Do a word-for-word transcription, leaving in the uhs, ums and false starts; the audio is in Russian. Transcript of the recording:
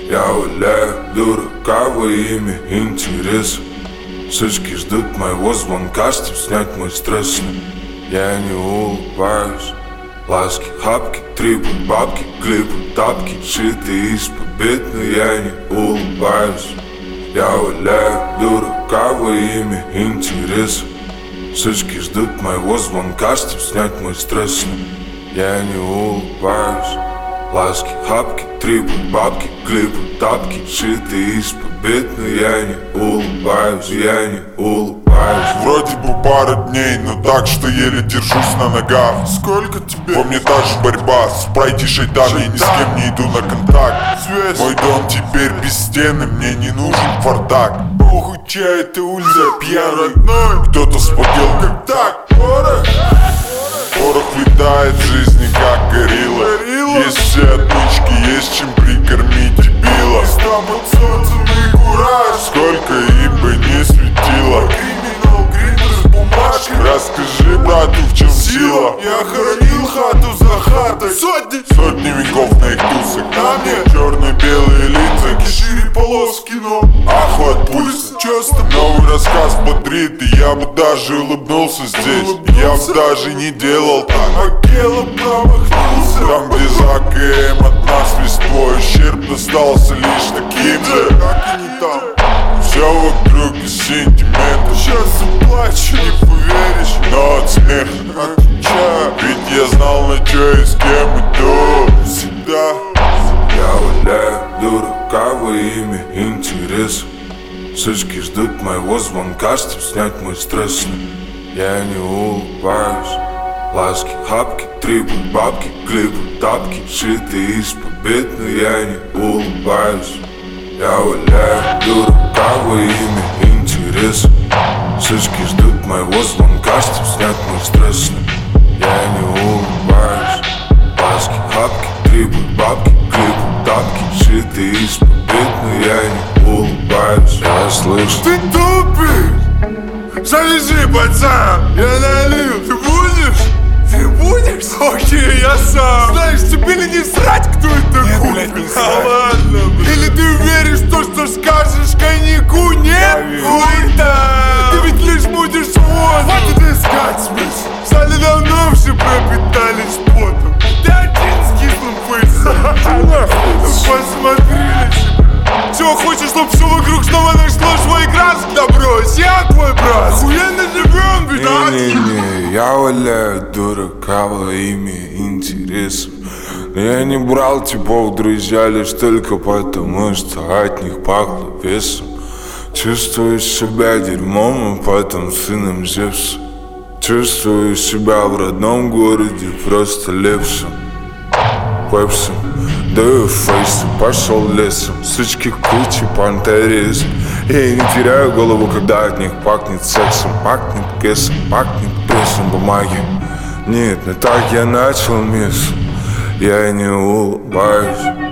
Я валяю дурака во имя интереса. Сучки ждут моего звонка, чтоб снять мой стресс. Я не улыбаюсь. Ласки, хапки, трипы, бабки, клипы, тапки, шитые из побед, но я не улыбаюсь. Я валяю дурака во имя интереса. Сучки ждут моего звонка, чтоб снять мой стресс. Я не улыбаюсь. Ласки, хапки, трипы, бабки, клипы, тапки, шитые из побед, но я не улыбаюсь, я не улыбаюсь. Вроде бы пара дней, но так, что еле держусь на ногах. Сколько тебе? Во мне та же борьба, спрайти шайтан, я ни с кем не иду на контакт. Связь. Мой дом теперь без стены, мне не нужен фартак. Похуй, чай, ты улица пьяный. Кто-то спотел как Так, порох. порох летает в жизни как горилла. Горилла? Есть все отмычки, есть чем прикормить дебила. Там от солнца и кураж. Сколько им бы не светило. Криминал, гриндер с бумажкой. Расскажи брату, в чем сила. Я хоронил хату за хатой. Сотни. Сотни веков на их тусах. На мне черно-белые лица, шире полоски, но ахват пульса. часто Новый рассказ бодрит, и я бы даже улыбнулся здесь. Я бы даже не делал так. Акела промахнулся. Там, где за АКМ от нас весь твой ущерб достался лишь таким же. Как и не там. Все вокруг из сентиментов. Сейчас заплачу, не поверишь. Но от смеха Отвечаю, ведь я знал, на чё и с кем иду. всегда. Я валяю дурака во имя интереса. Сучки ждут моего звонка, чтоб снять мой стресс. Я не улыбаюсь. Ласки, хапки, трипы, бабки, клипы, тапки, шитые из побед, но я не улыбаюсь. Я валяю дурака во имя интереса. Сучки ждут моего звонка, чтоб снять мой стресс. Я не улыбаюсь. Ласки, хапки, трипы, бабки, клипы, тапки, шитые из побед, но я не улыбаюсь. Я слышу. Ты тупик. Завяжи, пацан. Я налил. Ты будешь? Ты будешь? Окей, я сам. Знаешь, тебе ли не срать, кто это Нет, купит? блядь, не А срать. ладно, блядь. Или ты веришь в то, что скажешь коньяку? Нет? Хуй да. Ты ведь лишь будешь вот. Хватит искать смысл. В зале давно все пропитались потом. Ты один с кислым фейсом. Посмотри на себя. Все, хочешь, чтоб все вокруг снова нашло свой краск? Да брось, я твой брат. Охуенно живем, беда. Не-не-не, я валяю дурака во имя интересов. Но я не брал типов друзья лишь только потому, что от них пахло весом. Чувствую себя дерьмом, а потом сыном Зевса. Чувствую себя в родном городе просто лепсом. Пепсом, даю фейсы, пошел лесом. Сучки кучи, пантеризм. Я не теряю голову, когда от них пахнет сексом. Пахнет кэсом, пахнет прессом бумаги. Нет, не так я начал место. Я не улыбаюсь.